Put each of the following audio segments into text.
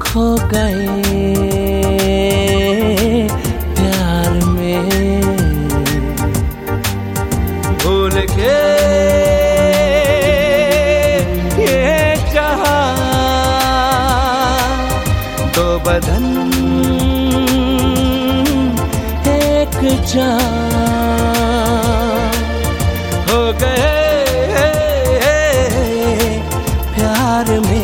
खो गए प्यार में, भूल के ये जहां, दो बदन एक जान हो गए प्यार में।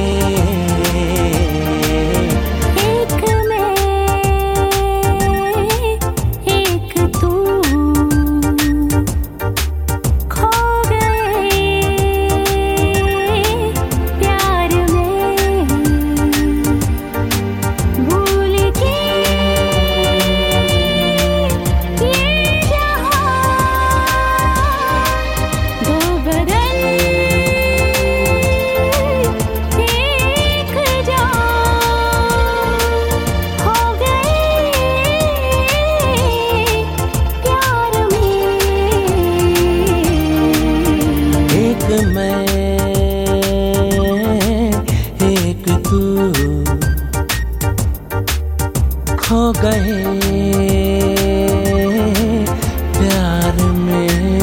मैं एक तू खो गए प्यार में।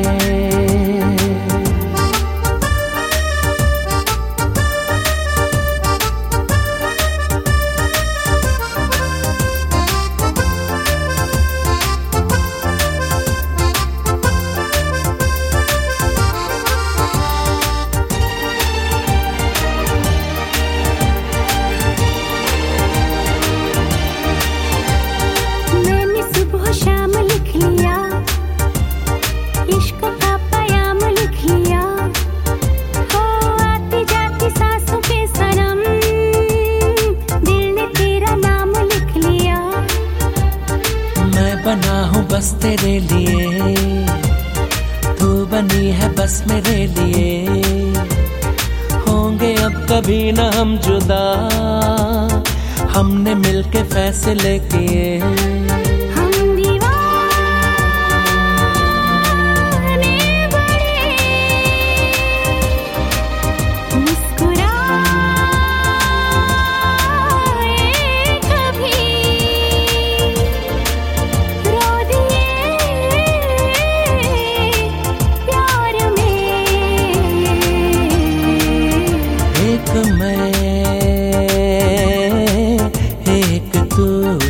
बना हूँ बस तेरे लिए, तू बनी है बस मेरे लिए। होंगे अब कभी न हम जुदा, हमने मिलके फैसले किए। मैं एक तू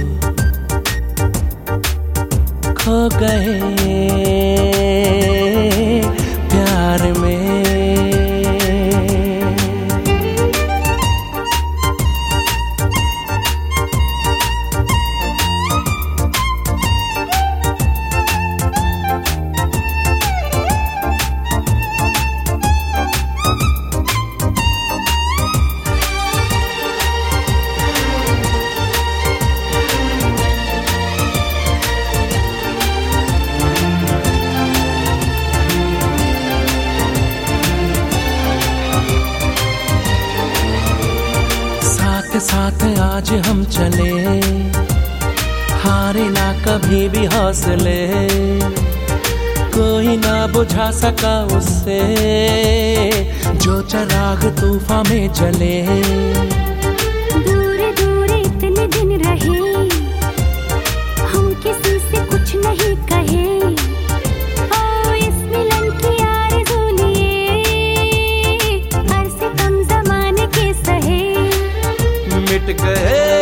खो गए प्यार में। साथ आज हम चले, हारे ना कभी भी हौसले, कोई ना बुझा सका उससे जो चिराग तूफान में जले। दूर दूर इतने दिन रहे, हम किसी से कुछ नहीं कहे। ओ इस मिलन की आरज़ू लिए, हर सितम ज़माने के सहे। मिट गए